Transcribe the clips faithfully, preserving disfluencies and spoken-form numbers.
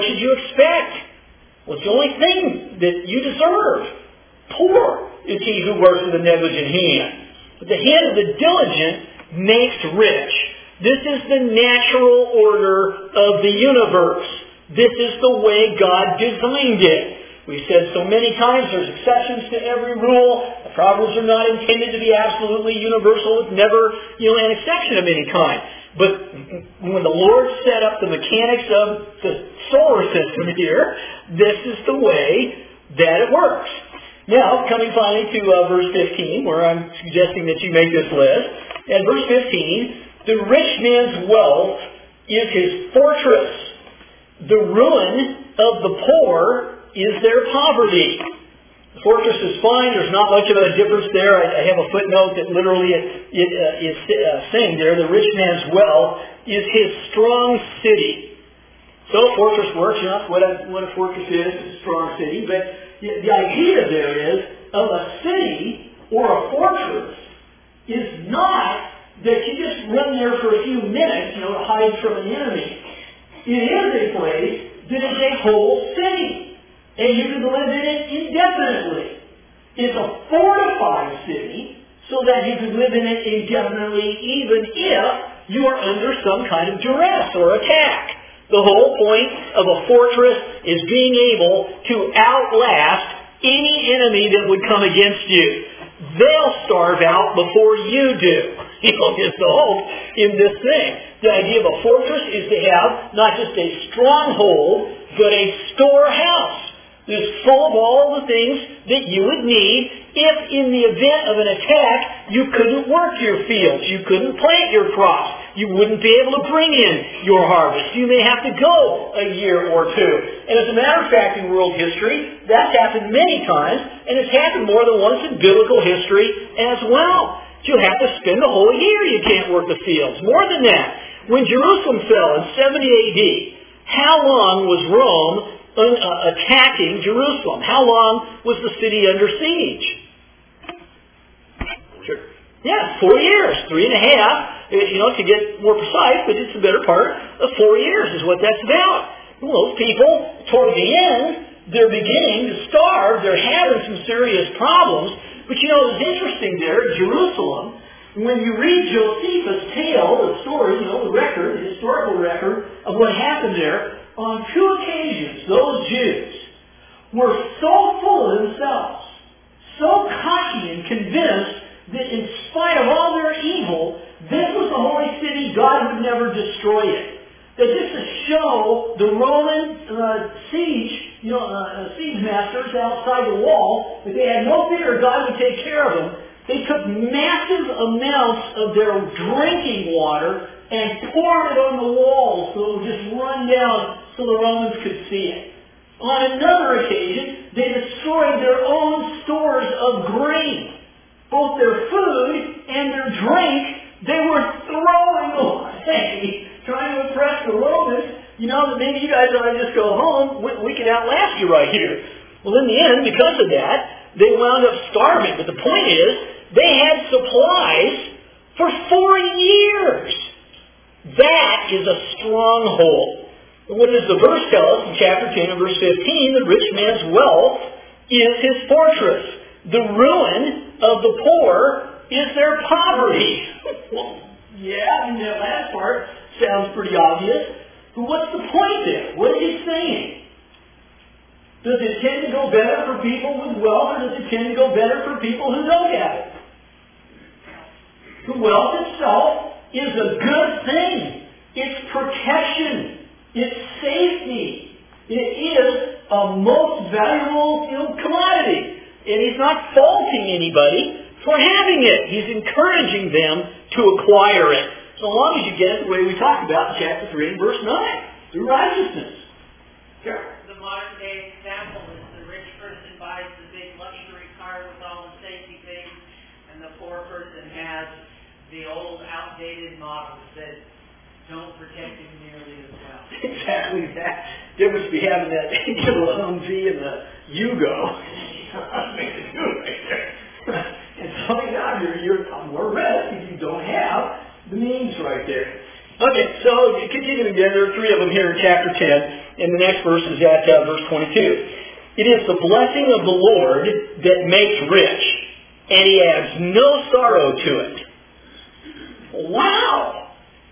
what should you expect? Well, it's the only thing that you deserve. Poor is he who works with a negligent hand. But the hand of the diligent makes rich. This is the natural order of the universe. This is the way God designed it. We've said so many times there's exceptions to every rule. The Proverbs are not intended to be absolutely universal. It's never, you know, an exception of any kind. But when the Lord set up the mechanics of the solar system here, this is the way that it works. Now, coming finally to uh, verse fifteen, where I'm suggesting that you make this list. At verse fifteen, the rich man's wealth is his fortress. The ruin of the poor is their poverty. The fortress is fine. There's not much of a difference there. I, I have a footnote that literally it, it, uh, is uh, saying there, the rich man's wealth is his strong city. So a fortress works. You know, what a, what a fortress is. It's a strong city. But the, the idea there is of a city or a fortress is not that you just run there for a few minutes, you know, to hide from an enemy. It is a place that is a whole city. And you can live in it indefinitely. It's a fortified city so that you can live in it indefinitely even if you are under some kind of duress or attack. The whole point of a fortress is being able to outlast any enemy that would come against you. They'll starve out before you do. You know, is the hope in this thing. The idea of a fortress is to have not just a stronghold, but a storehouse. It's full of all the things that you would need if in the event of an attack you couldn't work your fields, you couldn't plant your crops, you wouldn't be able to bring in your harvest. You may have to go a year or two. And as a matter of fact, in world history, that's happened many times, and it's happened more than once in biblical history as well. You'll have to spend the whole year you can't work the fields. More than that, when Jerusalem fell in seventy A D, how long was Rome Un, uh, attacking Jerusalem? How long was the city under siege? Sure. Yeah, four years, three and a half. You know, to get more precise, but it's the better part of four years is what that's about. Well, those people, toward the end, they're beginning to starve. They're having some serious problems. But you know, it's interesting there at Jerusalem. When you read Josephus' tale, the story, you know, the record, the historical record of what happened there. On two occasions, those Jews were so full of themselves, so cocky and convinced that in spite of all their evil, this was the holy city, God would never destroy it. That just to show the Roman uh, siege, you know, uh, siege masters outside the wall, that they had no fear God would take care of them, they took massive amounts of their drinking water and poured it on the walls so it would just run down so the Romans could see it. On another occasion, they destroyed their own stores of grain. Both their food and their drink, they were throwing away, trying to impress the Romans. You know, that maybe you guys ought to just go home. We, we can outlast you right here. Well, in the end, because of that, they wound up starving. But the point is, they had supplies for four years. That is a stronghold. What does the verse tell us in chapter ten and verse fifteen? The rich man's wealth is his fortress. The ruin of the poor is their poverty. Well, yeah, I mean, that last part sounds pretty obvious. But what's the point there? What is he saying? Does it tend to go better for people with wealth, or does it tend to go better for people who don't have it? The wealth itself is a good thing. It's protection. It's safety. It is a most valuable, you know, commodity. And he's not faulting anybody for having it. He's encouraging them to acquire it. So long as you get it the way we talked about in chapter three and verse nine, through righteousness. Sure. The modern day example is the rich person buys the big luxury car with all the safety things, and the poor person has the old outdated models that don't protect him nearly as well. Exactly that. Difference between having that little Humvee and the Yugo. Makes it good right there. And so now you're, you're more risk if you don't have the means right there. Okay, so continuing again, there are three of them here in chapter ten, and the next verse is at uh, verse twenty-two. It is the blessing of the Lord that makes rich, and He adds no sorrow to it. Wow!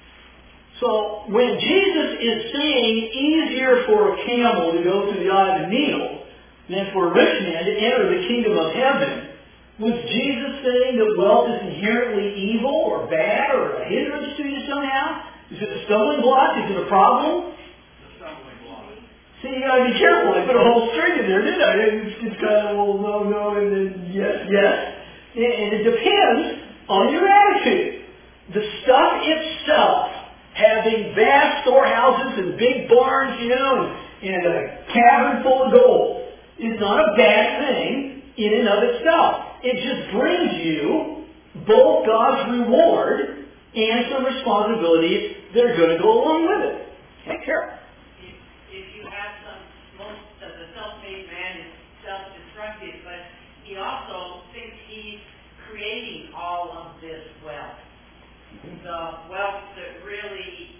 So when Jesus is saying easier for a camel to go through the eye of a needle than for a rich man to enter the kingdom of heaven, was Jesus saying that wealth is inherently evil or bad or a hindrance to you somehow? Is it a stumbling block? Is it a problem? A stumbling block. See, you got to be careful. I put a whole string in there, didn't I? It's, it's kind of, well, no, no, and then yes, yes. And, and it depends on your attitude. The stuff itself, having vast storehouses and big barns, you know, and, and a cavern full of gold, is not a bad thing in and of itself. It just brings you both God's reward and some responsibilities that are going to go along with it. Take care. If, if you have some, most of the self-made man is self-destructive, but he also thinks he's creating all of this wealth. The wealth that really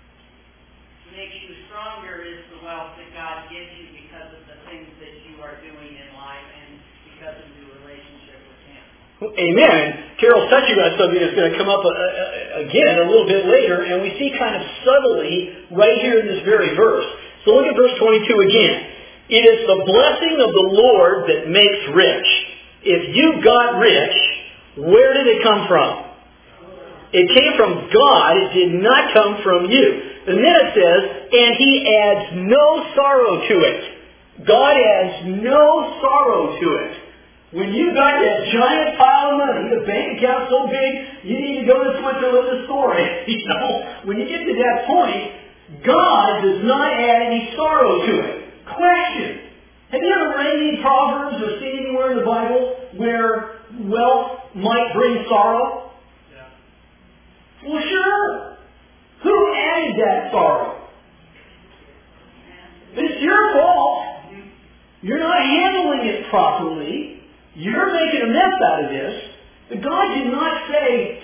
makes you stronger is the wealth that God gives you because of the things that you are doing in life and because of your relationship with Him. Amen. Carol's touching on something that's going to come up uh, again a little bit later, and we see kind of subtly right here in this very verse. So look at verse twenty-two again. It is the blessing of the Lord that makes rich. If you got rich, where did it come from? It came from God. It did not come from you. And then it says, and He adds no sorrow to it. God adds no sorrow to it. When you got that giant pile of money, the bank account so big, you need to go to Switzerland to store it. You know, when you get to that point, God does not add any sorrow to it. Question. Have you ever read any Proverbs or seen anywhere in the Bible where wealth might bring sorrow? Well, sure. Who added that sorrow? It's your fault. You're not handling it properly. You're making a mess out of this. But God did not say,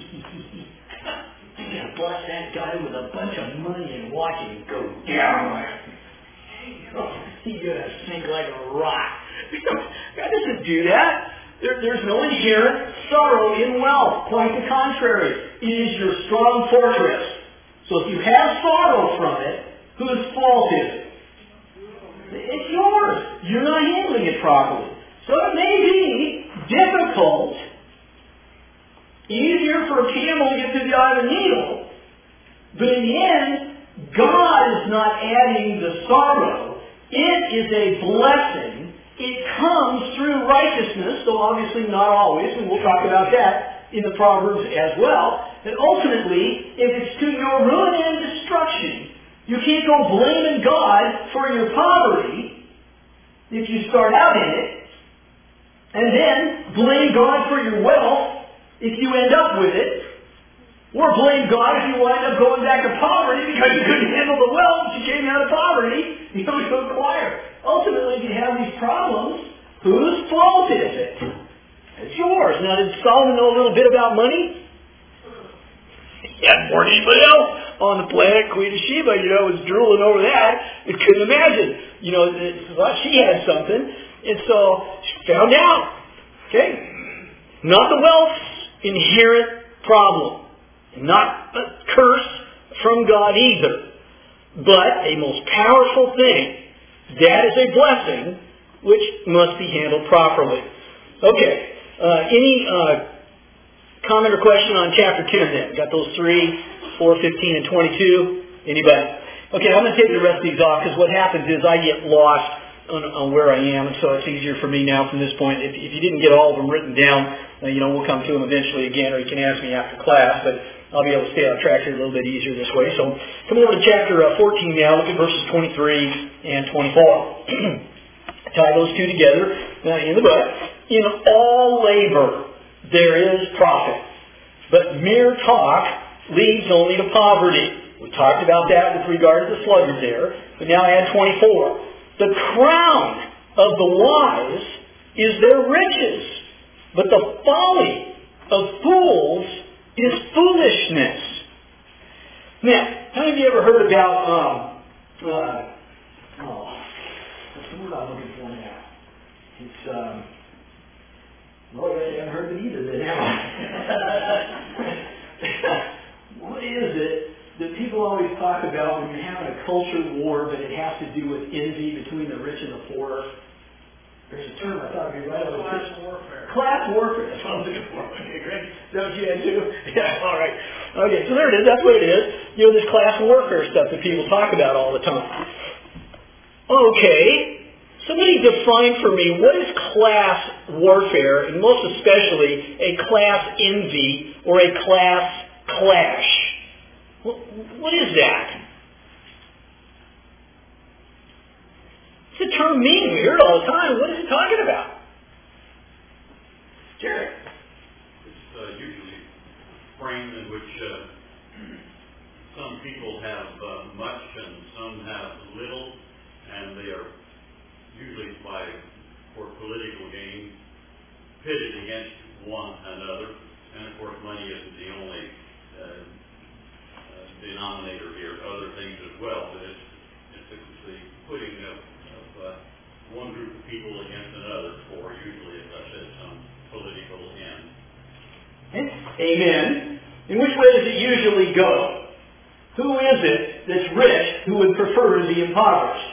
I'm going to bless that guy with a bunch of money and watch him go down. Oh, he's going to sink like a rock. God doesn't do that. There, there's no inherent sorrow in wealth. Quite the contrary. It is your strong fortress. So if you have sorrow from it, whose fault is it? It's yours. You're not handling it properly. So it may be difficult, easier for a camel to get through the eye of a needle, but in the end, God is not adding the sorrow. It is a blessing. It comes through righteousness, though obviously not always, and we'll talk about that in the Proverbs as well. And ultimately, if it's to your ruin and destruction, you can't go blaming God for your poverty if you start out in it, and then blame God for your wealth if you end up with it, or blame God if you wind up going back to poverty because you couldn't handle the wealth but you came out of poverty, you know, to acquire. Ultimately, if you have these problems, whose fault is it? It's yours. Now, did Solomon know a little bit about money? Yeah, more than anybody else on the planet. Queen of Sheba, you know, was drooling over that. It couldn't imagine. You know, thought she had something. And so, she found out. Okay? Not the wealth's inherent problem. Not a curse from God either. But a most powerful thing. That is a blessing which must be handled properly. Okay. Uh, any uh, comment or question on chapter ten then? Got those three, four, fifteen, and twenty-two? Anybody? Okay, I'm going to take the rest of these off because what happens is I get lost on, on where I am, and so it's easier for me now from this point. If, if you didn't get all of them written down, uh, you know, we'll come to them eventually again, or you can ask me after class, but I'll be able to stay on track here a little bit easier this way. So come over to chapter uh, fourteen now. Look at verses twenty-three and twenty-four. Tie those two together uh, in the book. In all labor there is profit, but mere talk leads only to poverty. We talked about that with regard to the sluggard there, but now add twenty-four. The crown of the wise is their riches, but the folly of fools is foolishness. Now, how many of you ever heard about, um, uh, oh, what's the word I'm looking for now? It's, um, well, I haven't heard it either then, have I? What is it that people always talk about when you're having a culture war, but it has to do with envy between the rich and the poor? There's a term I thought would be right over Class warfare. Class warfare. That's what I'm looking for. Okay, great. Is that what you had too? Yeah, all right. Okay, so there it is. That's what it is. You know, this class warfare stuff that people talk about all the time. Okay. Somebody define for me what is class warfare, and most especially a class envy or a class clash. What is that? What's the term mean? We hear it all the time. What is it talking about? Jerry? It's uh, usually framed in which uh, some people have uh, much and some have little, and they are usually by for political gain pitted against one another. And of course, money isn't the only uh, uh, denominator here; other things as well. But it's it's the putting of, of uh, one group of people against another for usually, as I said, some political end. Amen. In which way does it usually go? Who is it that's rich who would prefer to be impoverished?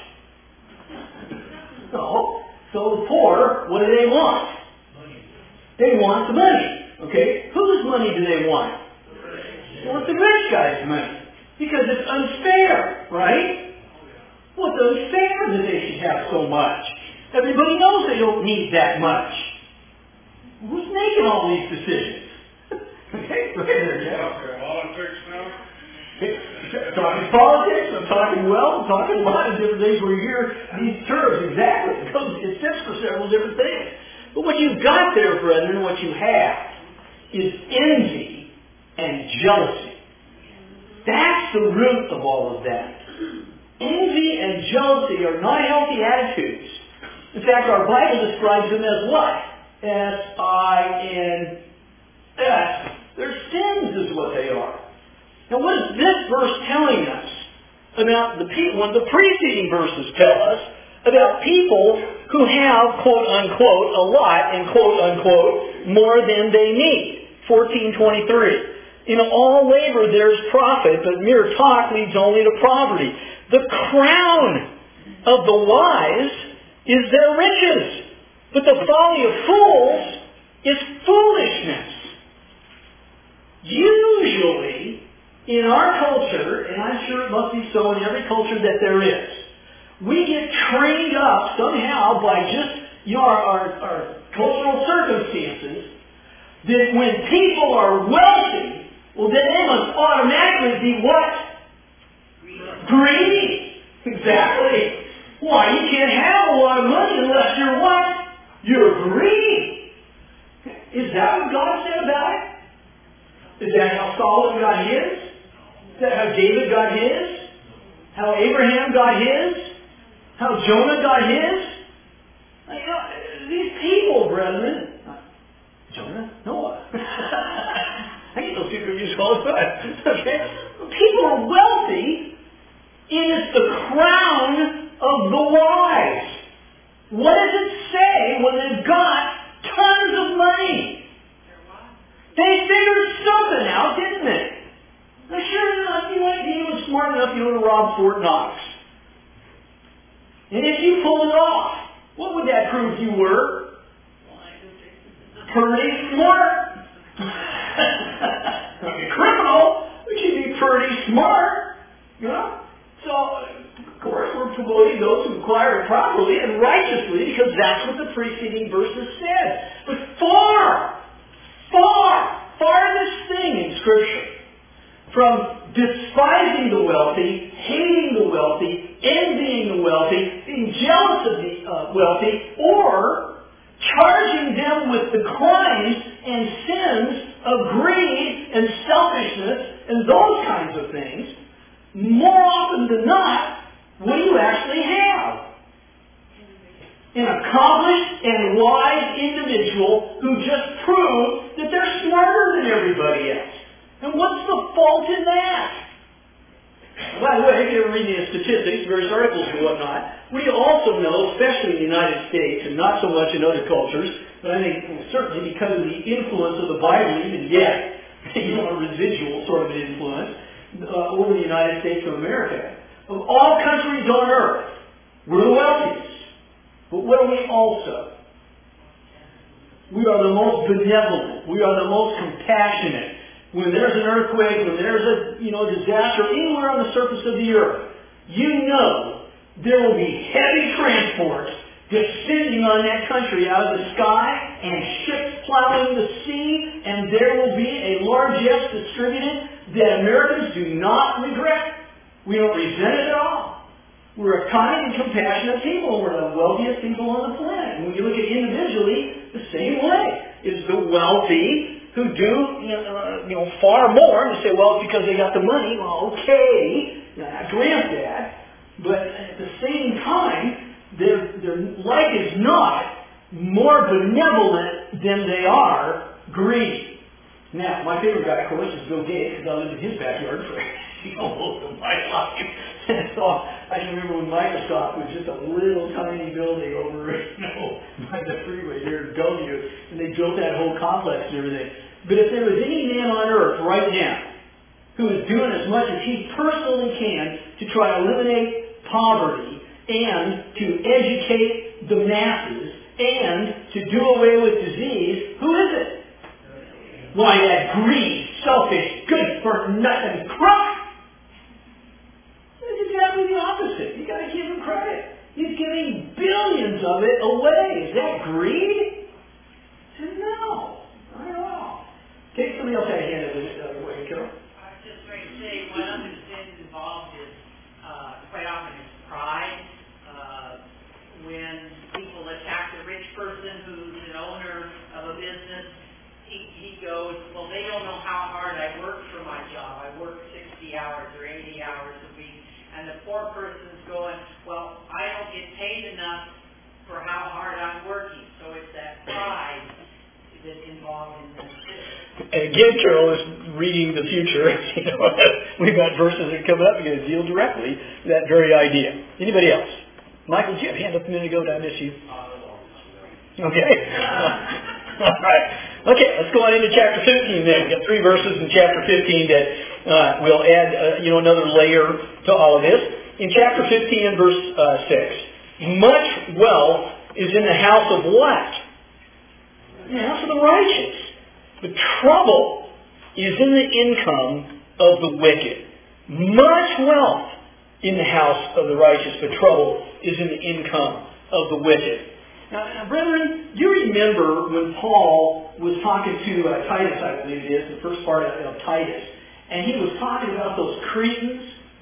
No. So the poor, what do they want? Money. They want the money. Okay? Whose money do they want? They want the rich guy's money. Because it's unfair, right? Well, it's unfair that they should have so much. Everybody knows they don't need that much. Who's making all these decisions? Okay, go ahead there, Jeff. Politics now? Talking politics, I'm talking wealth, I'm talking a lot of different things where you hear these terms exactly. It, comes, it sits for several different things. But what you've got there, brethren, what you have is envy and jealousy. That's the root of all of that. Envy and jealousy are not healthy attitudes. In fact, our Bible describes them as what? S I N S. They're sins is what they are. Now what is this verse telling us about the people? What the preceding verses tell us about people who have, quote unquote, a lot, and quote unquote, more than they need. fourteen twenty-three. In all labor there is profit, but mere talk leads only to poverty. The crown of the wise is their riches, but the folly of fools is foolishness. Usually, in our culture, and I'm sure it must be so in every culture that there is, we get trained up somehow by just, you know, our, our, our cultural circumstances, that when people are wealthy, well then they must automatically be what? Greedy. Exactly. Why, you can't have a lot of money unless you're what? You're greedy. Is that what God said about it? Is that how Solomon got his? Is that how David got his? How Abraham got his? How Jonah got his? You know, these people, brethren, Jonah, Noah. I get those people used all the time. Okay? People are wealthy. It is the crown of the wise. What does it say when they've got tons of money? They figured something out, didn't they? Now, sure enough, you went, you were smart enough, you would have robbed Fort Knox. And if you pulled it off, what would that prove you were? Pretty smart. Not a criminal, but you'd be pretty smart. You know? So, of course, we're promoting those who acquire it properly and righteously because that's what the preceding verses said. But far, far, farthest thing in Scripture from despising the wealthy, hating the wealthy, envying the wealthy, being jealous of the uh, wealthy, or charging them with the crimes and sins of greed and selfishness and those kinds of things, more often than not, what do you actually have? An accomplished and wise individual who just proved that they're smarter than everybody else. And what's the fault in that? By the way, if you're reading the statistics, various articles and whatnot, we also know, especially in the United States, and not so much in other cultures, but I think certainly because of the influence of the Bible, even yet, you know, a residual sort of influence uh, over the United States of America. Of all countries on earth, we're the wealthiest. But what are we also? We are the most benevolent. We are the most compassionate. When there's an earthquake, when there's a you know disaster anywhere on the surface of the earth, you know there will be heavy transports descending on that country out of the sky and ships plowing the sea, and there will be a largesse distributed that Americans do not regret. We don't resent it at all. We're a kind and compassionate people. We're the wealthiest people on the planet. And when you look at individually, the same way. It's the wealthy who do you know, uh, you know far more. And you say, well, it's because they got the money. Well, okay, I grant that. But at the same time, they're, they're like as not more benevolent than they are greedy. Now, my favorite guy, of course, is Bill Gates, because I lived in his backyard for most of my life. And so I can remember when Microsoft was just a little tiny building over, you know, by the freeway here in Bellevue, and they built that whole complex and everything. But if there was any man on earth right now who is doing as much as he personally can to try to eliminate poverty and to educate the masses and to do away with disease, who is it? Why, that greedy, selfish, good-for-nothing crook! It's exactly the opposite. You've got to give him credit. He's giving billions of it away. Is that greed? No, not at all. Okay, somebody else had a hand up the other way, Carol. I was just going to say, one of the sins involved is uh, quite often is pride. Uh, when people attack the rich person who's an owner of a business, he, he goes, well, they don't know how hard I work for my job. I work sixty hours or eighty hours a week. And the poor person's going, well, I don't get paid enough for how hard I'm working. So it's that pride that's involved in this too. And again, Carol is reading the future. You know, we've got verses that come up and going to deal directly with that very idea. Anybody else? Michael, did you have a hand up a minute ago? Did I miss you? Okay. All right. Okay, let's go on into chapter fifteen then. We've got three verses in chapter fifteen that uh, will add, uh, you know, another layer to all of this. In chapter fifteen and verse uh, six, much wealth is in the house of what? In the house of the righteous. But trouble is in the income of the wicked. Much wealth in the house of the righteous, but trouble is in the income of the wicked. Now, now, brethren, you remember when Paul was talking to uh, Titus, I believe it is, the first part of, of Titus, and he was talking about those Cretans.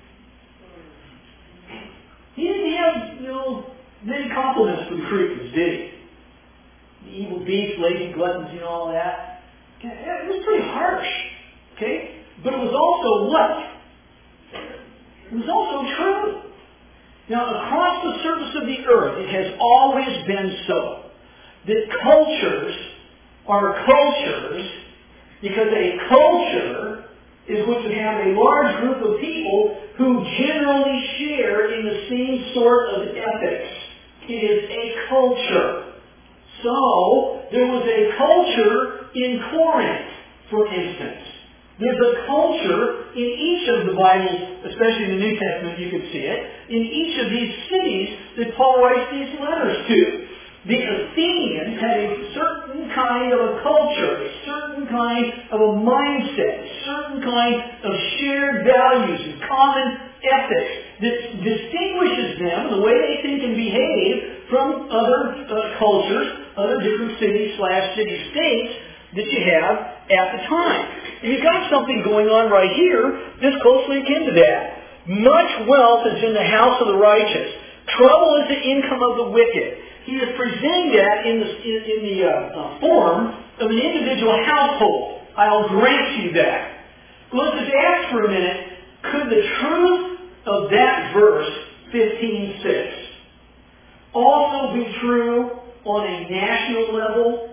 He didn't have, you know, many compliments for the Cretans, did he? The evil beasts, lazy gluttons, you know, all that. It was pretty harsh, okay? But it was also what? It was also true. Now, across the surface of the earth, it has always been so that cultures are cultures because a culture is what you have a large group of people who generally share in the same sort of ethics. It is a culture. So, there was a culture in Corinth, for instance. There's a culture in each of the Bibles, especially in the New Testament, you can see it, in each of these cities that Paul writes these letters to. The Athenians had a certain kind of a culture, a certain kind of a mindset, a certain kind of shared values and common ethics that distinguishes them, the way they think and behave, from other uh, cultures, other different cities slash city-states that you have at the time. And you've got something going on right here that's closely akin to that. Much wealth is in the house of the righteous. Trouble is the income of the wicked. He is presenting that in the, in, in the uh, uh, form of an individual household. I'll grant you that. Well, let's just ask for a minute, could the truth of that verse, fifteen six, also be true on a national level?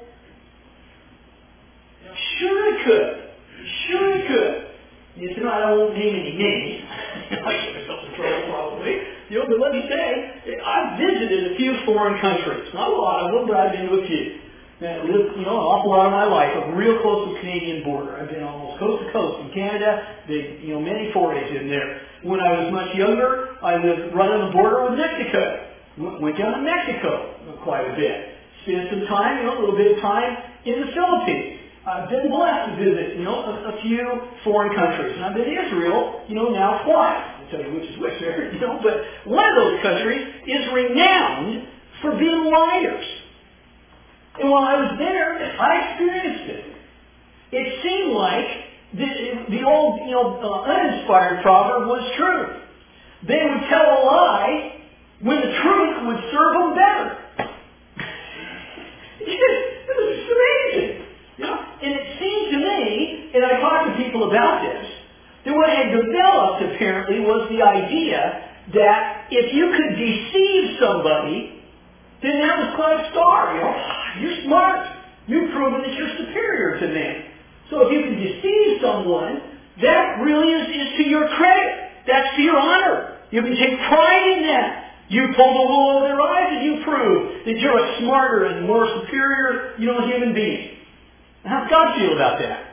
Sure it could. Sure it could. You know, I won't name any names. visited a few foreign countries. Not a lot of them, but I've been to a few. And I lived, you know, an awful lot of my life. I'm real close to the Canadian border. I've been almost coast to coast in Canada. Big, you know, many forays in there. When I was much younger, I lived right on the border with Mexico. Went down to Mexico quite a bit. Spent some time, you know, a little bit of time in the Philippines. I've been blessed to visit, you know, a, a few foreign countries. And I've been to Israel, you know, now twice. I'll tell you which is which there, you know. But one of those countries is renowned for being liars. And while I was there, I experienced it. It seemed like the, the old, you know, uh, uninspired proverb was true. They would tell a lie when the truth would serve them better. It was amazing. You know? And it seemed to me, and I talked to people about this, that what had developed apparently was the idea that if you could deceive somebody, then that was quite a star. You know, you're smart. You've proven that you're superior to them. So if you can deceive someone, that really is, is to your credit. That's to your honor. You can take pride in that. You pull the wool over their eyes and you prove that you're a smarter and more superior, you know, human being. How does God feel about that?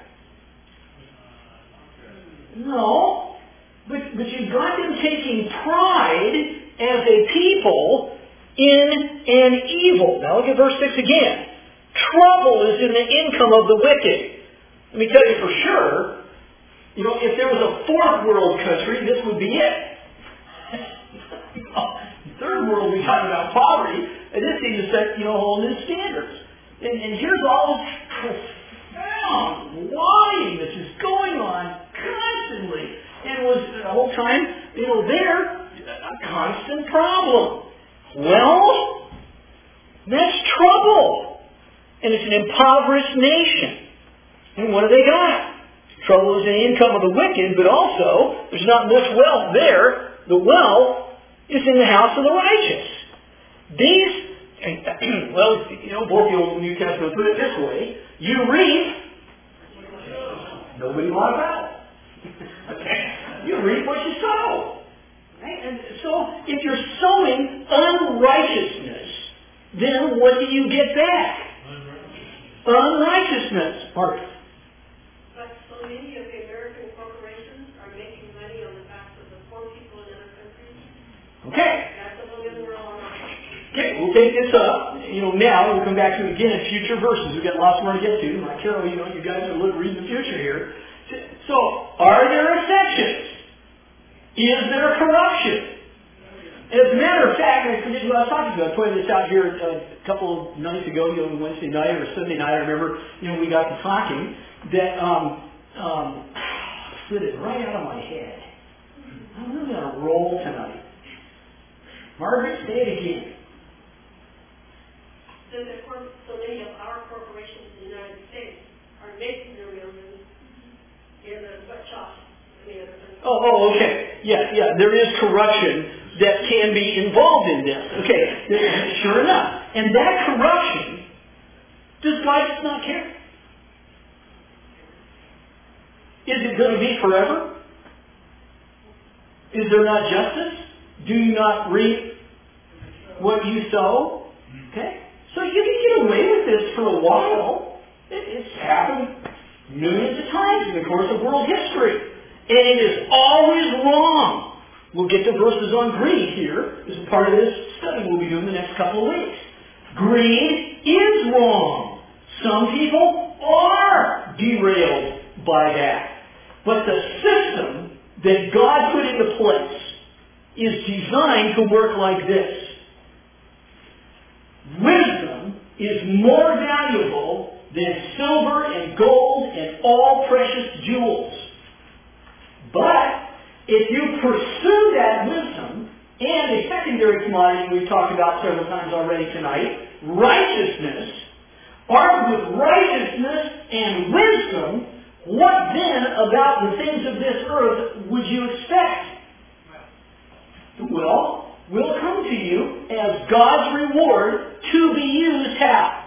No. But, but you've got them taking pride as a people in an evil. Now look at verse six again. Trouble is in the income of the wicked. Let me tell you for sure, you know, if there was a fourth world country, this would be it. Third world, we talk about poverty, and this seems to set, you know, whole new standards. And, and here's all this profound lying that's just going on constantly. And was the whole time, you know, there, a constant problem. Well, that's trouble. And it's an impoverished nation. And what do they got? Trouble is the income of the wicked, but also, there's not much wealth there. The wealth is in the house of the righteous. These, well, you know, both the Old and New Testament put it this way. You reap, nobody wants out. Okay? You reap what you sow. Right? And so, if you're sowing unrighteousness, then what do you get back? Unrighteousness. Mark. But so many of the American corporations are making money on the backs of the poor people in other countries. Okay. That's a little bit more on. Okay, we'll take this up. You know, now we'll come back to it again in future verses. We've got lots more to get to. Like Carol, you know, you guys are reading the future here. So, are there exceptions? Is there corruption? As a matter of fact, I forget who I was talking to. I pointed this out here a couple of nights ago, you know, Wednesday night or Sunday night. I remember, you know, we got to talking that um, um, slid it right out of my head. I'm really on a roll tonight. Margaret, say it again. So, the corp- so many of our corporations in the United States are making their millions in the sweatshops in the other countries. Oh, oh, okay. Yeah, yeah. There is corruption that can be involved in this. Okay, sure enough. And that corruption, does God just not care? Is it going to be forever? Is there not justice? Do you not reap what you sow? Okay? So you can get away with this for a while. It, it's happened millions of times in the course of world history. And it is always wrong. We'll get to verses on greed here as a part of this study we'll be doing the next couple of weeks. Greed is wrong. Some people are derailed by that. But the system that God put into place is designed to work like this. Wisdom is more valuable than silver and gold and all precious jewels. But if you pursue that wisdom and a secondary commodity we've talked about several times already tonight, righteousness, armed with righteousness and wisdom, what then about the things of this earth would you expect? Well, will come to you as God's reward to be used how?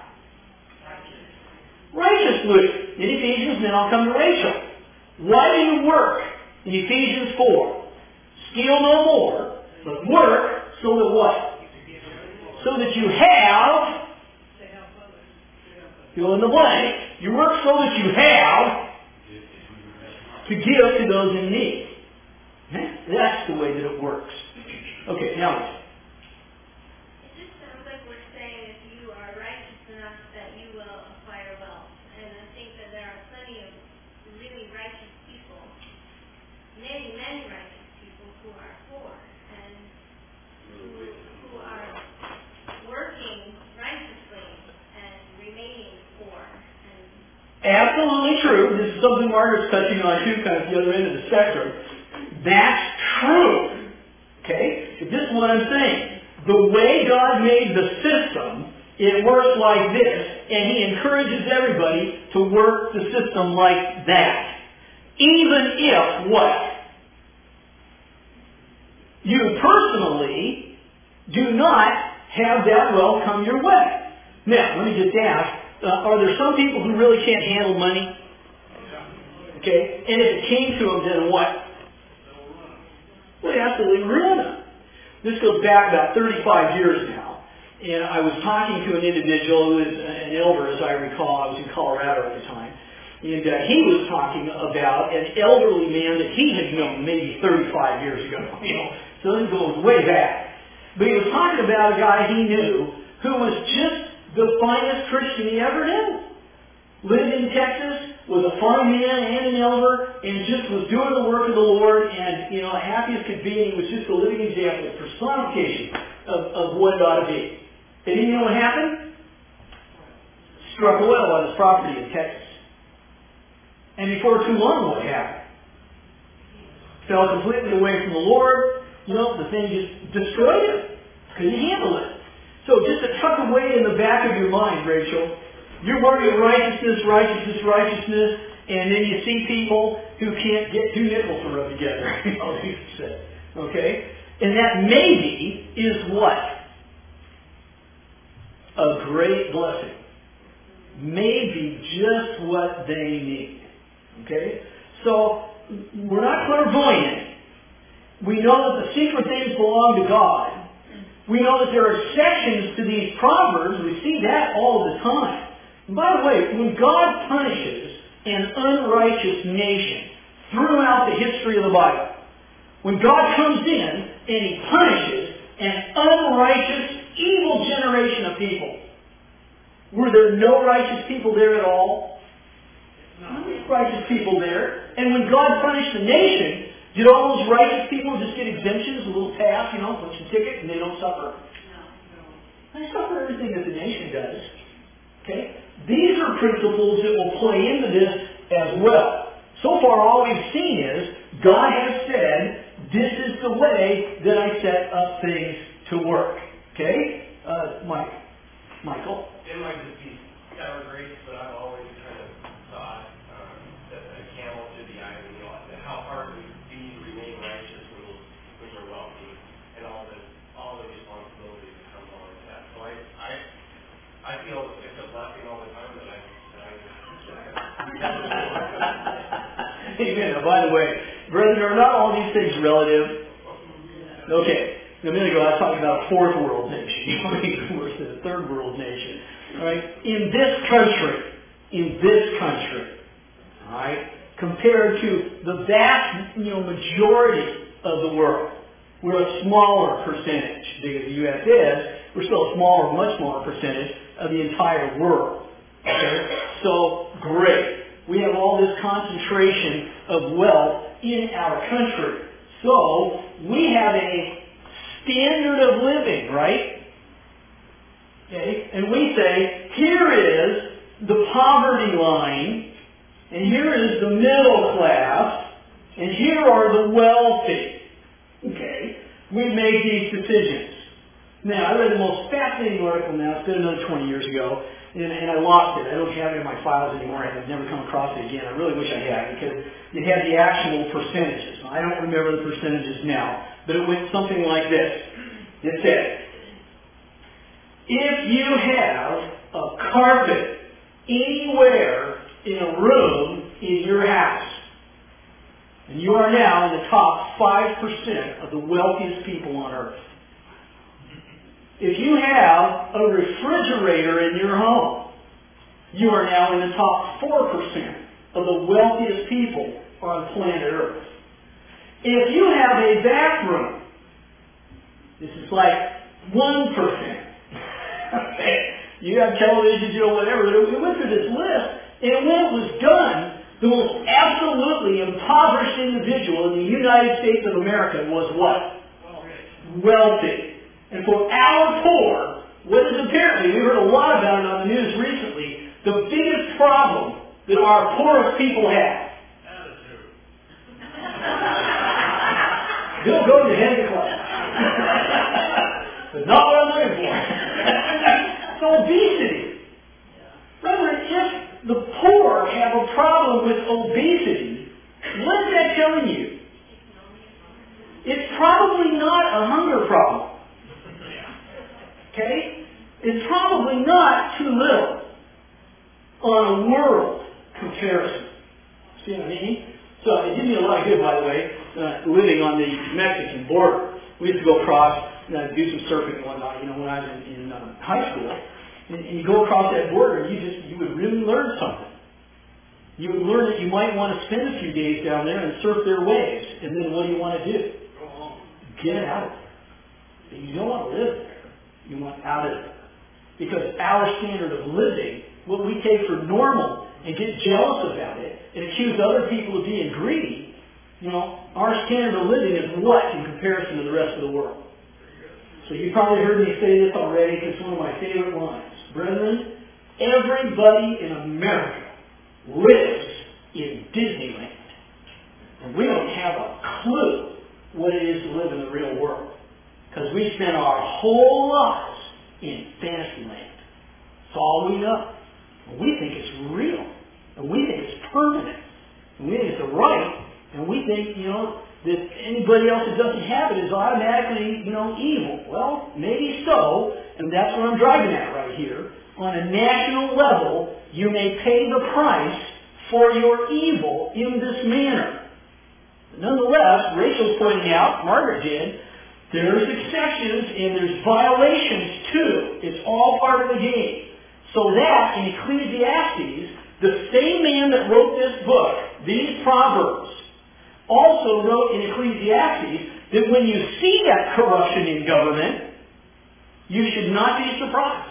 Righteously. In Ephesians, then I'll come to Rachel. Why do you work? In Ephesians four. Steal no more, but work so that what? so that you have, fill in the blank. You work so that you have to give to those in need. That's the way that it works. Okay, now. It just sounds like we're saying if you are righteous enough that you will acquire wealth. And I think that there are plenty of really righteous people, many, many righteous people who are poor and who, who are working righteously and remaining poor. And Absolutely true. This is something Margaret's touching on too, kind of the other end of the spectrum. That's true. Okay? But this is what I'm saying. The way God made the system, it works like this, and He encourages everybody to work the system like that. Even if what? You personally do not have that wealth come your way. Now, let me just ask, uh, are there some people who really can't handle money? Okay? And if it came to them, then what? Well, absolutely ruin them. This goes back about thirty-five years now. And I was talking to an individual who is an elder, as I recall. I was in Colorado at the time. And uh, he was talking about an elderly man that he had known maybe thirty-five years ago. You know, so this goes way back. But he was talking about a guy he knew who was just the finest Christian he ever knew. Lived in Texas, was a fine man and an elder, and just was doing the work of the Lord, and, you know, happy as could be, and he was just a living example, a personification of, of what it ought to be. And you know what happened? Struck a well on his property in Texas. And before too long, what happened? Fell completely away from the Lord. You know, the thing just destroyed him. Couldn't handle it. So just to tuck away in the back of your mind, Rachel, you're working righteousness, righteousness, righteousness, and then you see people who can't get two nickels to rub together. You know, you say, okay? And that maybe is what? A great blessing. Maybe just what they need. Okay? So, we're not clairvoyant. We know that the secret things belong to God. We know that there are sections to these proverbs. We see that all the time. And by the way, when God punishes an unrighteous nation throughout the history of the Bible, when God comes in and He punishes an unrighteous, evil generation of people, were there no righteous people there at all? No righteous people there. And when God punished the nation, did all those righteous people just get exemptions, a little pass, you know, punch a ticket, and they don't suffer? No. They suffer everything that the nation does. Okay? These are principles that will play into this as well. So far, all we've seen is God has said, this is the way that I set up things to work. Okay? Uh, Mike. Michael? It might just be sour grapes, but I've always kind of thought um, that a camel should be eye of the needle. How hard it would be to remain righteous when, when you're wealthy, and all the all the responsibility that comes along with that. So I I I feel it's a blessing all the time that I that I. Amen. By the way, brethren, are not all these things relative? Okay. A minute ago, I was talking about a fourth world nation. Even worse than a third world nation. All right? In this country, in this country, all right, compared to the vast, you know, majority of the world, we're a smaller percentage. Big as the U S is, we're still a smaller, much smaller percentage of the entire world. Okay? So, great. We have all this concentration of wealth in our country. So, we have a standard of living, right? Okay? And we say, here is the poverty line, and here is the middle class, and here are the wealthy. Okay? We make these decisions. Now, I read the most fascinating article now, it's been another twenty years ago, and, and I lost it. I don't have it in my files anymore, and I've never come across it again. I really wish I had, because it had the actual percentages. I don't remember the percentages now, but it went something like this. It said, if you have a carpet anywhere in a room in your house, and you are now in the top five percent of the wealthiest people on earth. If you have have a refrigerator in your home, you are now in the top four percent of the wealthiest people on planet Earth. If you have a bathroom, this is like one percent. Okay? You have television, you know, whatever. We went through this list, and when it was done, the most absolutely impoverished individual in the United States of America was what? Wealthy. And for our poor, what is apparently, we heard a lot about it on the news recently, the biggest problem that our poorest people have. Bill goes to head of the class. But not what I'm looking for. It's obesity. Brethren, if the poor have a problem with obesity, what is that telling you? It's probably not a hunger problem. Okay? It's probably not too little on a world comparison. See what I mean? So it did me a lot of good, by the way, uh, living on the Mexican border. We used to go across, uh, do some surfing and whatnot, you know, when I was in, in uh, high school. And, and you go across that border, and you just you would really learn something. You would learn that you might want to spend a few days down there and surf their waves. And then what do you want to do? Go home. Get out of there. You don't want to live there. You want out of there. Because our standard of living, what we take for normal and get jealous about it and accuse other people of being greedy, you know, our standard of living is what in comparison to the rest of the world? So you probably heard me say this already. It's one of my favorite lines. Brethren, everybody in America lives in Disneyland. And we don't have a clue what it is to live in the real world. Because we spend our whole lives in Fantasyland. That's all we know. And we think it's real. And we think it's permanent. And we think it's a right. And we think, you know, that anybody else that doesn't have it is automatically, you know, evil. Well, maybe so. And that's what I'm driving at right here. On a national level, you may pay the price for your evil in this manner. Nonetheless, Rachel's pointing out, Margaret did, there's exceptions and there's violations too. It's all part of the game. So that, in Ecclesiastes, the same man that wrote this book, these Proverbs, also wrote in Ecclesiastes that when you see that corruption in government, you should not be surprised.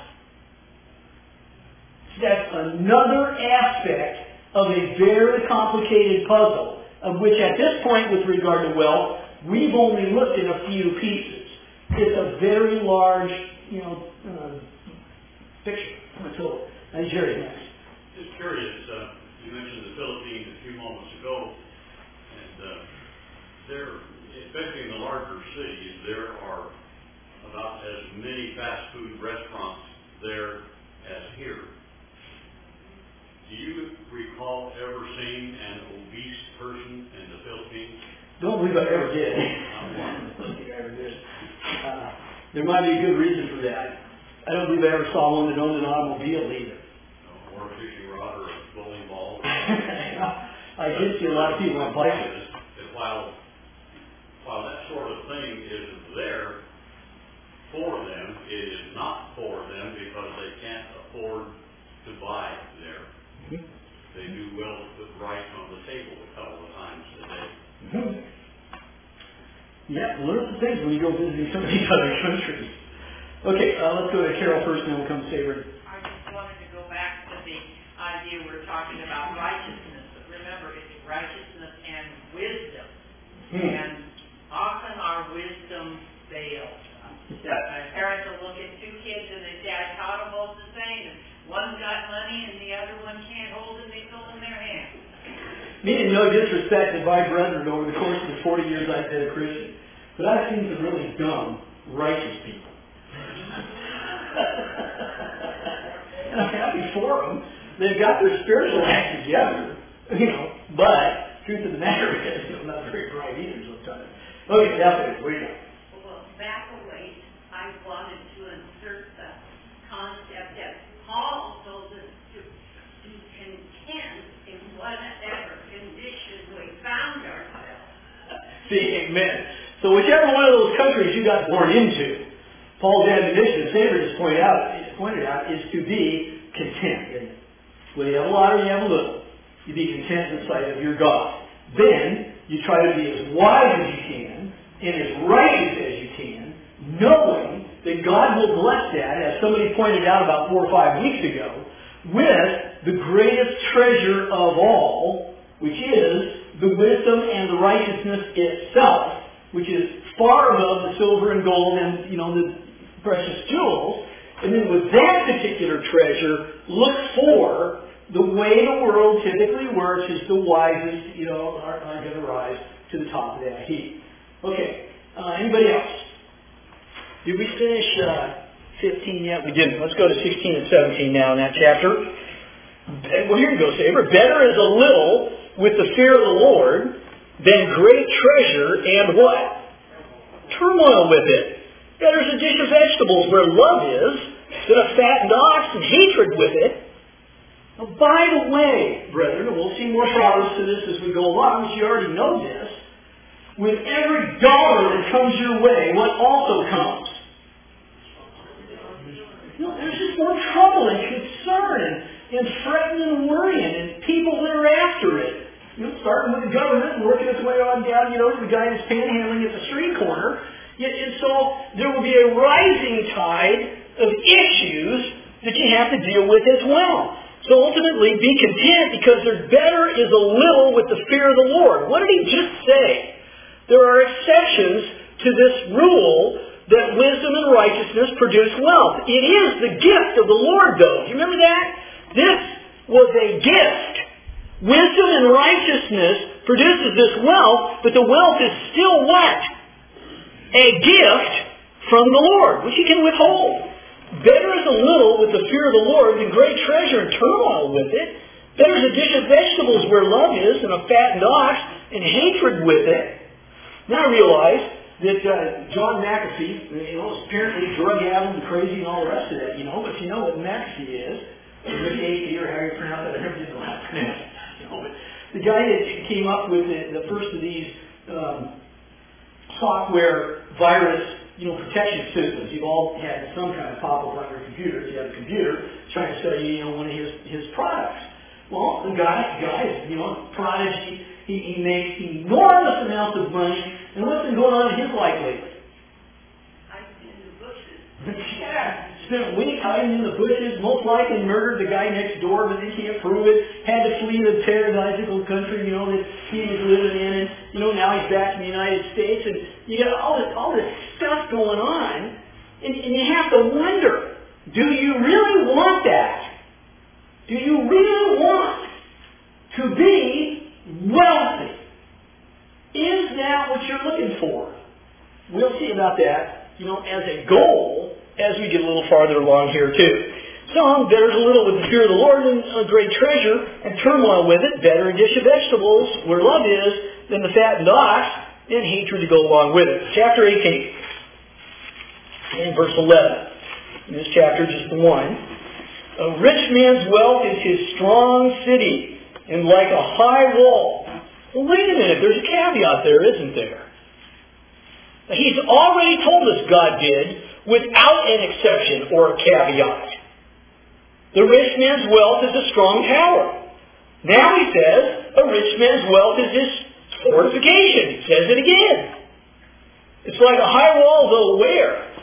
That's another aspect of a very complicated puzzle, of which at this point with regard to wealth, we've only looked at a few pieces. It's a very large, you know, uh, picture. So, uh, Jerry, next. Just curious, uh, you mentioned the Philippines a few moments ago, and uh, there, especially in the larger cities, there are about as many fast food restaurants there as here. Do you recall ever seeing an obese person in the Philippines? Don't believe I ever did. I don't think I ever did. Uh, there might be a good reason for that. I don't believe I ever saw one that owned an automobile either. No, or a fishing rod or a bowling ball. I did see a lot of people on bicycles. While, while that sort of thing is there for them, it is not for them because they can't afford to buy there. Mm-hmm. They do well to put rice on the table a couple of times a day. Mm-hmm. Yeah, learn some things when you go visiting some of these other countries. Okay, uh, let's go to Carol first, and then we'll come to Saber. I just wanted to go back to the idea we're talking about righteousness. But remember, it's righteousness and wisdom. Hmm. And often our wisdom fails. Yeah. My parents will look at two kids and they say, I taught them both the same. And one's got money and the other one can't hold a nickel in their hand. Meaning no disrespect to my brethren over the course of the forty years I've been a Christian, but I've seen some really dumb, righteous people. And I'm happy for them. They've got their spiritual act together, you know, but truth of the matter is, you know, not very bright either sometimes. Okay, that's it. What do you know? Well, back a ways, I wanted to insert the concept that Paul told us to be content in whatever condition we found ourselves. See, amen. So whichever one of those countries you got born into, Paul's admonition, as Sandra just pointed out, pointed out, is to be content, isn't it? Whether you have a lot or you have a little, you be content in the sight of your God. Then you try to be as wise as you can and as righteous as you can, knowing that God will bless that, as somebody pointed out about four or five weeks ago, with the greatest treasure of all, which is the wisdom and the righteousness itself, which is far above the silver and gold and, you know, the precious jewels. And then with that particular treasure, look for the way the world typically works is the wisest, you know, are, are going to rise to the top of that heap. Okay. Uh, anybody else? Did we finish uh, fifteen yet? We didn't. Let's go to sixteen and seventeen now in that chapter. Well, here you go, Saber. Better is a little with the fear of the Lord than great treasure and what? Turmoil with it. Better is a dish of vegetables where love is than a fattened ox and hatred with it. Now, by the way, brethren, and we'll see more progress to this as we go along, because you already know this, with every dollar that comes your way, what also comes? You know, there's just more trouble and concern and, and fretting and worrying and people that are after it. You know, starting with the government and working its way on down, you know, to the guy that's panhandling at the street corner. And so there will be a rising tide of issues that you have to deal with as well. So ultimately, be content because there's better is a little with the fear of the Lord. What did he just say? There are exceptions to this rule that wisdom and righteousness produce wealth. It is the gift of the Lord, though. Do you remember that? This was a gift. Wisdom and righteousness produces this wealth, but the wealth is still what? A gift from the Lord, which he can withhold. Better is a little with the fear of the Lord than great treasure and turmoil with it. Better is a dish of vegetables where love is than a fattened ox and hatred with it. Now I realize that uh, John McAfee, you know, is apparently drug-addled and crazy and all the rest of that, you know, but you know what McAfee is. Or M C A F E or how you pronounce it, I never did know how to pronounce it. You know, but the guy that came up with the, the first of these um, software virus, you know, protection systems. You've all had some kind of pop-up on your computer. If you have a computer, trying to sell you, you know, one of his, his products. Well, the guy, the guy is, you know, prodigy. He, he makes enormous amounts of money. And what's been going on in his life lately? Hiding in the bushes. Yeah. Spent a week hiding in the bushes, most likely murdered the guy next door, but they can't prove it. Had to flee the paradisical country, you know, that he was living in, and, you know, now he's back in the United States, and you got all this, all this stuff going on, and, and you have to wonder, do you really want that? Do you really want to be wealthy? Is that what you're looking for? We'll see about that, you know, as a goal, as we get a little farther along here too. So, better is a little with the fear of the Lord than a great treasure, and turmoil with it. Better a dish of vegetables, where love is, than the fattened ox, and hatred to go along with it. Chapter eighteen, and verse eleven. In this chapter, just the one. A rich man's wealth is his strong city, and like a high wall. Well, wait a minute, there's a caveat there, isn't there? He's already told us, God did, without an exception or a caveat. The rich man's wealth is a strong tower. Now he says, a rich man's wealth is his fortification. He says it again. It's like a high wall, though where?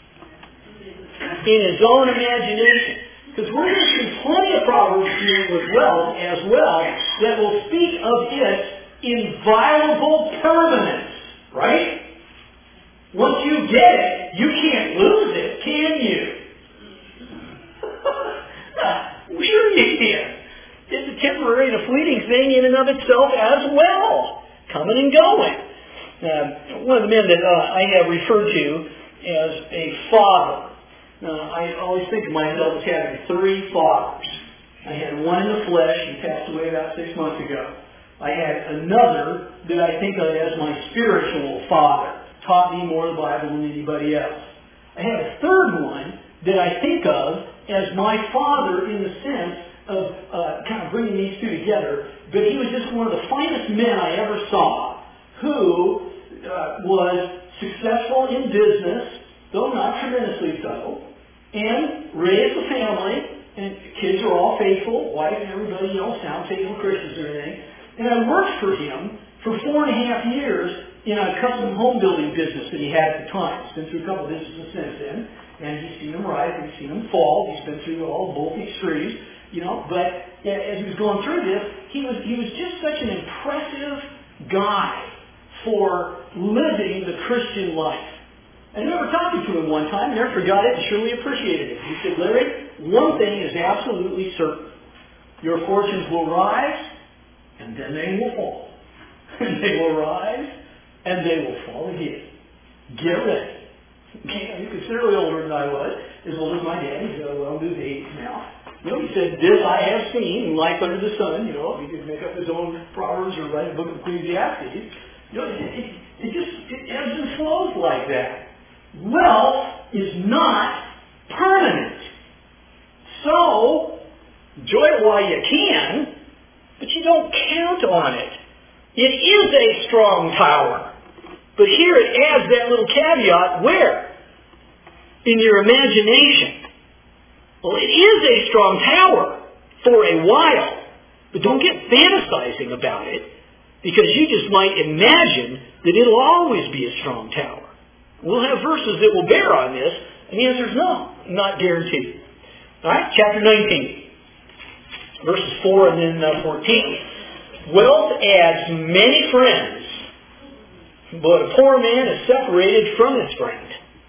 In his own imagination. Because we're going to see plenty of proverbs dealing with wealth as well that will speak of its inviolable permanence. Right? Once you get it, you can't lose it, can you? Sure you can. It's a temporary and a fleeting thing in and of itself as well. Coming and going. Uh, one of the men that uh, I have referred to as a father. Uh, I always think of myself as having three fathers. I had one in the flesh. He passed away about six months ago. I had another that I think of as my spiritual father. Taught me more of the Bible than anybody else. I have a third one that I think of as my father in the sense of uh, kind of bringing these two together, but he was just one of the finest men I ever saw who uh, was successful in business, though not tremendously so, and raised a family, and kids are all faithful, wife and everybody, you know, sound faithful Christians and everything. And I worked for him for four and a half years in a custom home building business that he had at the time. He's been through a couple of businesses since then, and he's seen them rise, and he's seen them fall. He's been through all both extremes, you know. But as he was going through this, he was he was just such an impressive guy for living the Christian life. I remember talking to him one time, never forgot it, and surely appreciated it. He said, Larry, one thing is absolutely certain. Your fortunes will rise, and then they will fall. And they will rise, and they will fall again. Get ready. He's considerably older than I was, as old as my dad. He's uh, well into his eighties now. You know, he said, this I have seen, life under the sun. You know, if he could make up his own Proverbs or write a book of Ecclesiastes. You know, it, it, it just it ebbs and flows like that. Wealth is not permanent. So, enjoy it while you can, but you don't count on it. It is a strong tower. But here it adds that little caveat, where? In your imagination. Well, it is a strong tower for a while, but don't get fantasizing about it, because you just might imagine that it'll always be a strong tower. We'll have verses that will bear on this, and the answer is no, not guaranteed. All right, chapter nineteen, verses four and then uh, fourteen. Wealth adds many friends, but a poor man is separated from his friend.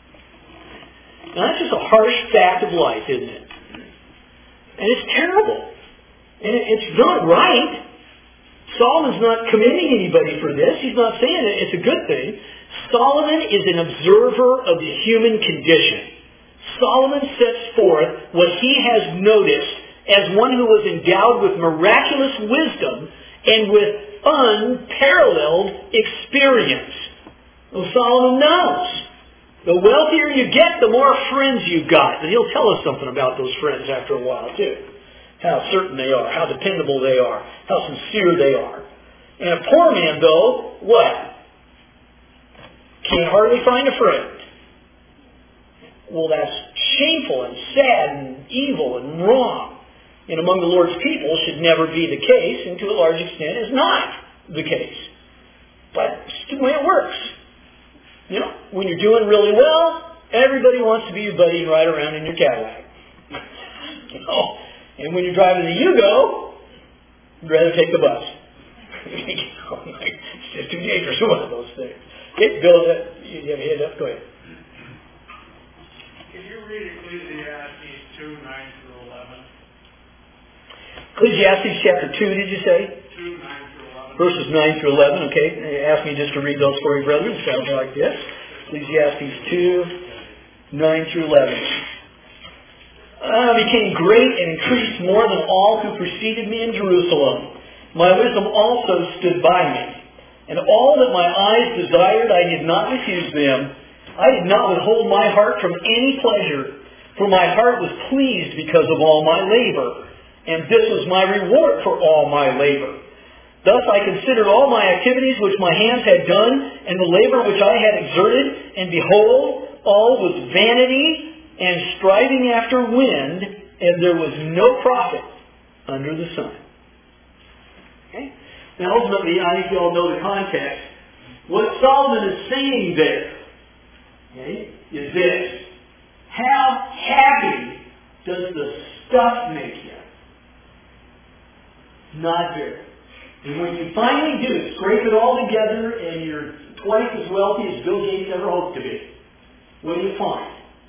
Now that's just a harsh fact of life, isn't it? And it's terrible. And it's not right. Solomon's not commending anybody for this. He's not saying that it's a good thing. Solomon is an observer of the human condition. Solomon sets forth what he has noticed as one who was endowed with miraculous wisdom and with unparalleled experience. Well, Solomon knows. The wealthier you get, the more friends you've got. And he'll tell us something about those friends after a while, too. How certain they are, how dependable they are, how sincere they are. And a poor man, though, what? Can't hardly find a friend. Well, that's shameful and sad and evil and wrong. And among the Lord's people should never be the case, and to a large extent is not the case. But it's the way it works. You know, when you're doing really well, everybody wants to be your buddy and ride around in your Cadillac. You know, and when you're driving the Yugo, you'd rather take the bus. It's just too dangerous, one of those things. Okay, Bill, you have a hand up? Go ahead. Can you read Ecclesiastes two, nine through eleven? Ecclesiastes chapter two, did you say? two, nine through eleven. Verses nine through eleven, okay. Ask me just to read those for you, brethren. It sounds like this. Ecclesiastes two, nine through eleven. I became great and increased more than all who preceded me in Jerusalem. My wisdom also stood by me. And all that my eyes desired, I did not refuse them. I did not withhold my heart from any pleasure, for my heart was pleased because of all my labor. And this was my reward for all my labor. Thus I considered all my activities which my hands had done, and the labor which I had exerted, and behold, all was vanity and striving after wind, and there was no profit under the sun. Okay? Now ultimately, I think you all know the context. What Solomon is saying there, okay, is this. How happy does the stuff make you? Not very. And when you finally do, scrape it all together and you're twice as wealthy as Bill Gates ever hoped to be, what do you find?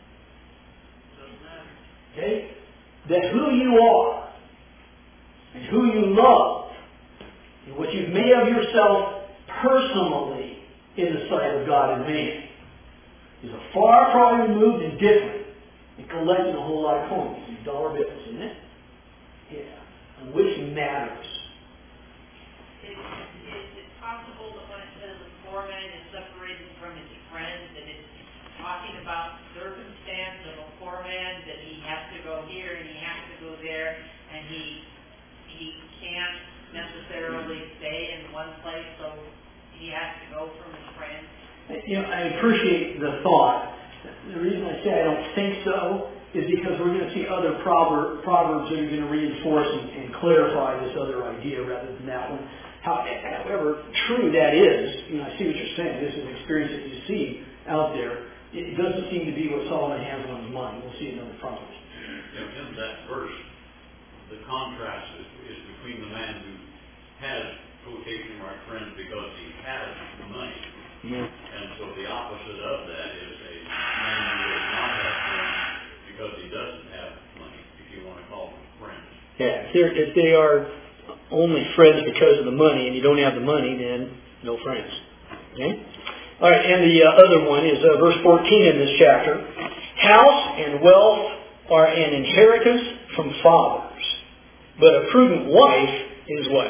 Okay? That who you are and who you love and what you've made of yourself personally in the sight of God and man is a far, far removed and different than collecting a whole lot of coins, these dollar bills, isn't it? Yeah. And which matters. Is, is it possible that when it says a poor man is separated from his friends, that it's talking about circumstance of a poor man, that he has to go here and he has to go there, and he he can't necessarily stay in one place, so he has to go from his friends? You know, I appreciate the thought. The reason I say I don't think so is because we're going to see other proverb, proverbs that are going to reinforce and, and clarify this other idea rather than that one. How, however true that is, you know, I see what you're saying. This is an experience that you see out there. It doesn't seem to be what Solomon has on his mind. We'll see in other proverbs. In that verse, the contrast is, is between the man who has, quotation mark, friends because he has the money. Mm-hmm. And so the opposite of that is a man who does not have friends because he doesn't have money, if you want to call them friends. Yeah, if, if they are only friends because of the money and you don't have the money, then no friends. Okay? All right, and the uh, other one is uh, verse fourteen in this chapter. House and wealth are an inheritance from fathers, but a prudent wife is what?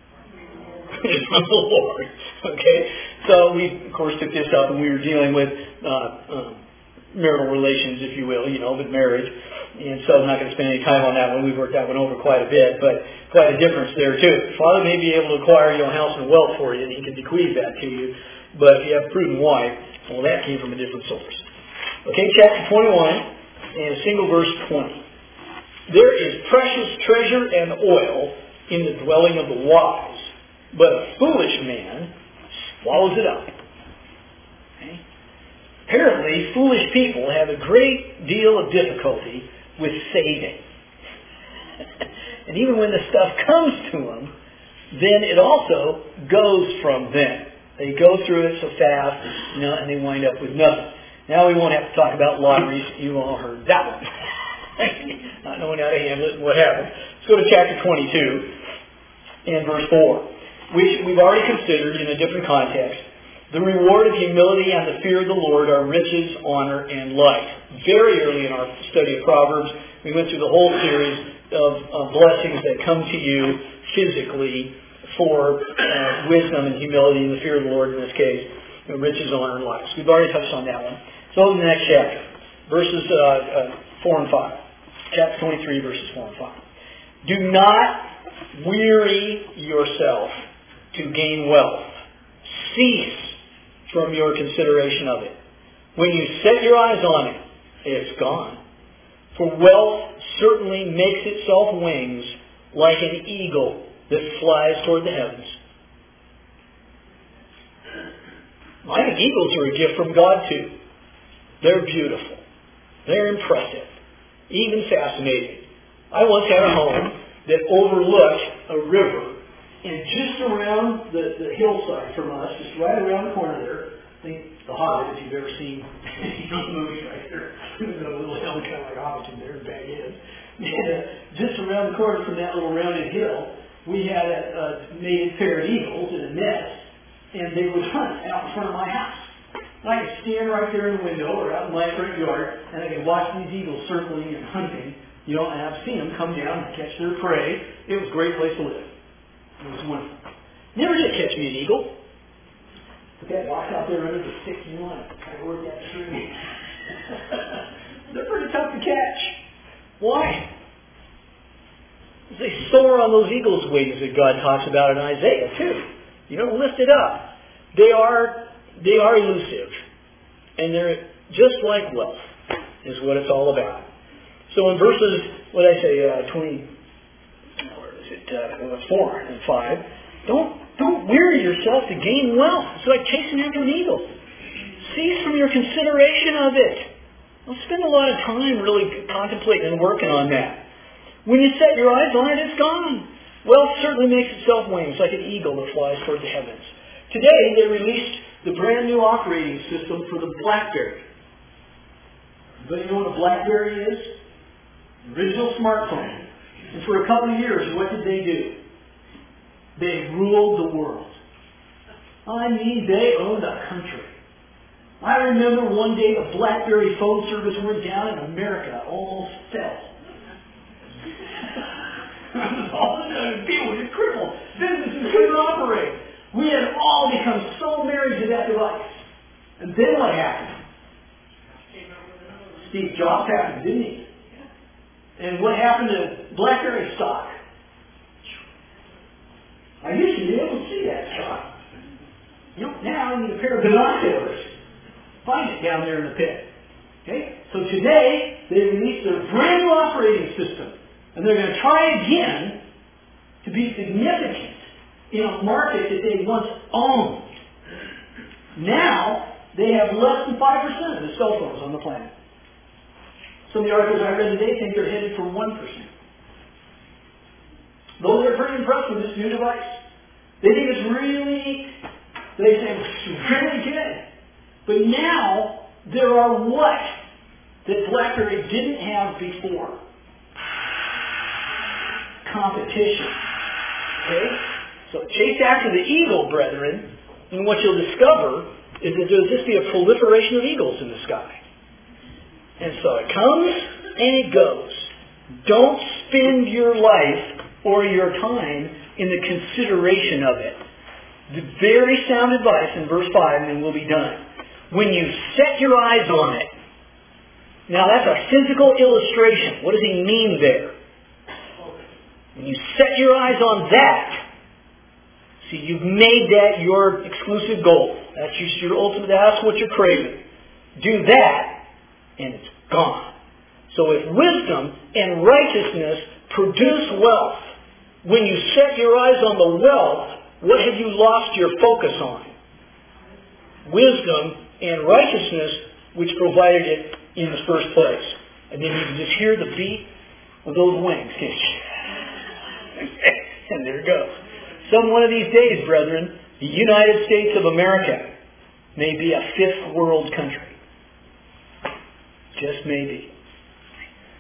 Is from the Lord. Okay? So we, of course, took this up when we were dealing with uh, uh, marital relations, if you will, you know, with marriage. And so I'm not going to spend any time on that one. We've worked that one over quite a bit, but quite a difference there too. Father may be able to acquire your house and wealth for you, and he can bequeath that to you. But if you have a prudent wife, well, that came from a different source. Okay, chapter twenty-one, and single verse twenty. There is precious treasure and oil in the dwelling of the wise, but a foolish man swallows it up. Okay? Apparently, foolish people have a great deal of difficulty with saving. And even when the stuff comes to them, then it also goes from them. They go through it so fast, you know, and they wind up with nothing. Now we won't have to talk about lotteries. You all heard that one. Not knowing how to handle it and what happened. Let's go to chapter twenty-two and verse four, which we've already considered in a different context. The reward of humility and the fear of the Lord are riches, honor, and life. Very early in our study of Proverbs, we went through the whole series of, of blessings that come to you physically for uh, wisdom and humility and the fear of the Lord in this case, you know, riches, honor, and life. So we've already touched on that one. So in the next chapter, verses uh, uh, four and five. Chapter twenty-three, verses four and five. Do not weary yourself to gain wealth. Cease from your consideration of it. When you set your eyes on it, it's gone. For wealth certainly makes itself wings like an eagle that flies toward the heavens. I think eagles are a gift from God too. They're beautiful. They're impressive. Even fascinating. I once had a home that overlooked a river. And just around the, the hillside from us, just right around the corner there, I think The Hobbit, if you've ever seen those movies right there, there's a little hill kind of like Hobbit in there, bad is. And uh, just around the corner from that little rounded hill, we had a, a mated pair of eagles in a nest, and they would hunt out in front of my house. And I could stand right there in the window or out in my front yard, and I could watch these eagles circling and hunting. You know, and I've seen them come down and catch their prey. It was a great place to live. It was wonderful. Never did catch me an eagle. But that walk out there under the sticks and one, kind of work that tree. They're pretty tough to catch. Why? They soar on those eagle's wings that God talks about in Isaiah too. You know, lift it up. They are they are elusive, and they're just like wealth, is what it's all about. So in verses, what did I say, uh, twenty. Where is it? Uh, four and five. Don't don't weary yourself to gain wealth. It's like chasing after an eagle. Cease from your consideration of it. Don't spend a lot of time really contemplating and working on that. When you set your eyes on it, it's gone. Wealth certainly makes itself wings like an eagle that flies toward the heavens. Today they released the brand new operating system for the BlackBerry. But you know what a BlackBerry is? Original smartphone. And for a couple of years, what did they do? They ruled the world. I mean, they owned a country. I remember one day the BlackBerry phone service went down and America almost fell. All the people were crippled. Businesses couldn't operate. We had all become so married to that device. And then what happened? Steve Jobs happened, didn't he? And what happened to BlackBerry stock? I used to be able to see that stock. You know, now I need a pair of binoculars. Find it down there in the pit. Okay? So today, they released their brand new operating system. And they're going to try again to be significant in a market that they once owned. Now, they have less than five percent of the cell phones on the planet. Some of the articles I read today think they're headed for one percent. Those are pretty impressed with this new device. They think it's really, they say it's really good. But now, there are what that BlackBerry didn't have before? Competition. Okay? So chase after the eagle, brethren, and what you'll discover is that there'll just be a proliferation of eagles in the sky. And so it comes and it goes. Don't spend your life or your time in the consideration of it. The very sound advice in verse five, and then we'll be done. When you set your eyes on it. Now that's a physical illustration. What does he mean there? When you set your eyes on that, see, you've made that your exclusive goal. That's your ultimate, that's what you're craving. Do that, and it's gone. So if wisdom and righteousness produce wealth, when you set your eyes on the wealth, what have you lost your focus on? Wisdom and righteousness, which provided it in the first place. And then you can just hear the beat of those wings. And there it goes. Some one of these days, brethren, the United States of America may be a fifth world country. Just maybe.